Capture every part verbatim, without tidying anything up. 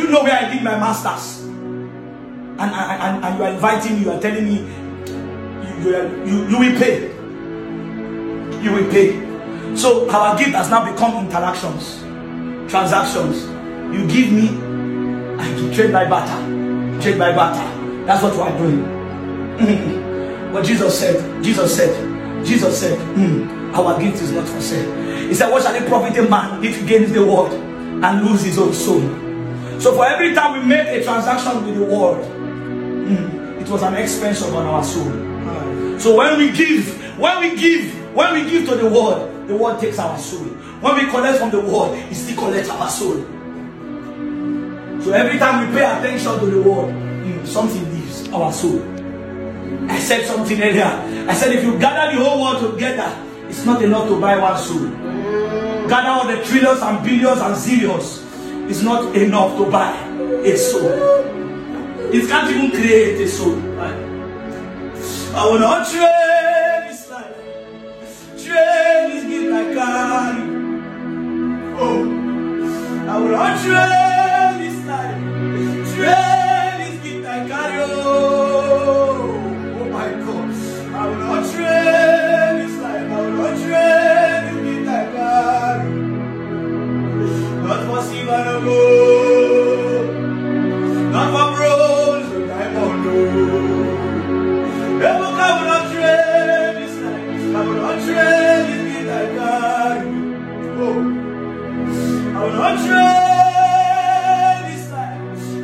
you know where I did my masters? And, and, and you are inviting me, you are telling me, you, you, you, you will pay. You will pay. So our gift has now become interactions, transactions. You give me, I give trade by barter. Trade by barter. That's what we are doing. Mm. But Jesus said, Jesus said, Jesus said, mm, our gift is not for sale. He said, what shall it profit a man if he gains the world and lose his own soul? So for every time we make a transaction with the world, mm, it was an expense on our soul. So when we give, when we give, when we give to the world, the world takes our soul. When we collect from the world, it still collects our soul. So every time we pay attention to the world, mm, something leaves our soul. I said something earlier. I said if you gather the whole world together, it's not enough to buy one soul. Gather all the trillions and billions and zillions, it's not enough to buy a soul. It can't even create a soul. I will not trade this life. Trade this gift I carry. Oh, I will not trade this life. Trade this gift I carry. Oh, oh my God. I will not trade this life. I will not trade this gift I carry. Not for silver and gold. Not for bronze and diamond. I will not trade this life. I will not trade this gift I carry. Oh, I will not trade this life.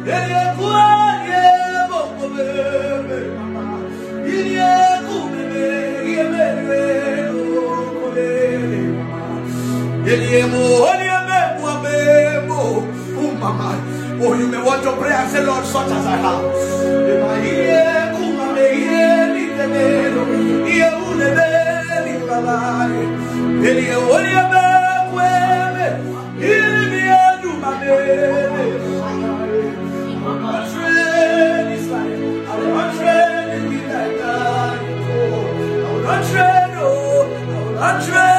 Oh, you may want to pray and say, Lord, such as I have. I will not trade, oh, I will not trade.